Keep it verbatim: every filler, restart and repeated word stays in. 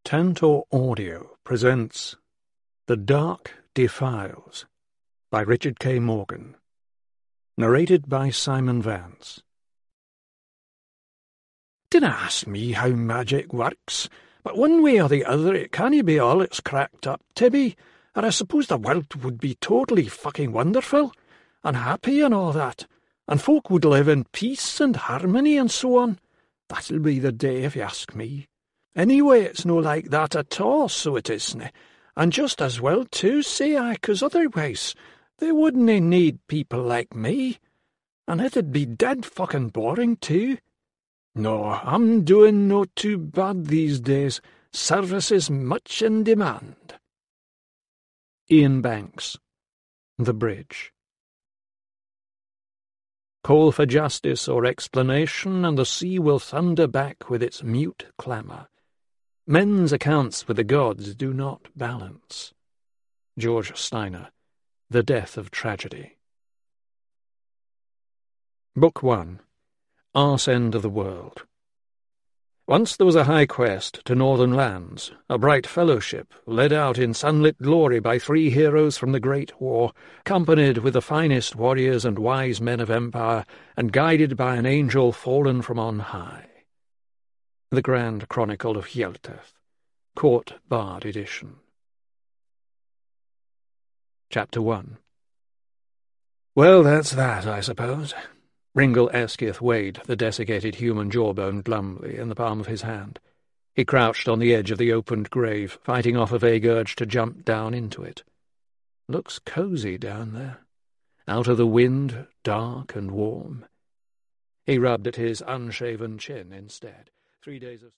Tantor Audio presents The Dark Defiles by Richard K. Morgan. Narrated by Simon Vance. Dinna ask me how magic works, but one way or the other it canna be all it's cracked up to be, or I suppose the world would be totally fucking wonderful, and happy and all that, and folk would live in peace and harmony and so on. That'll be the day if you ask me. Anyway, it's no like that at all, so it isna, and just as well too, say I, 'cause otherwise they wouldna need people like me, and it'd be dead fucking boring too. No, I'm doing no too bad these days. Service is much in demand. Ian Banks, The Bridge. Call for justice or explanation, and the sea will thunder back with its mute clamour. Men's accounts with the gods do not balance. George Steiner, The Death of Tragedy. Book one. Arse End of the World. Once there was a high quest to northern lands, a bright fellowship, led out in sunlit glory by three heroes from the Great War, accompanied with the finest warriors and wise men of empire, and guided by an angel fallen from on high. The Grand Chronicle of Hjelteth, Court Bard Edition. Chapter one. Well, that's that, I suppose. Ringle Eskith weighed the desiccated human jawbone glumly in the palm of his hand. He crouched on the edge of the opened grave, fighting off a vague urge to jump down into it. Looks cosy down there. Out of the wind, dark and warm. He rubbed at his unshaven chin instead. Three days of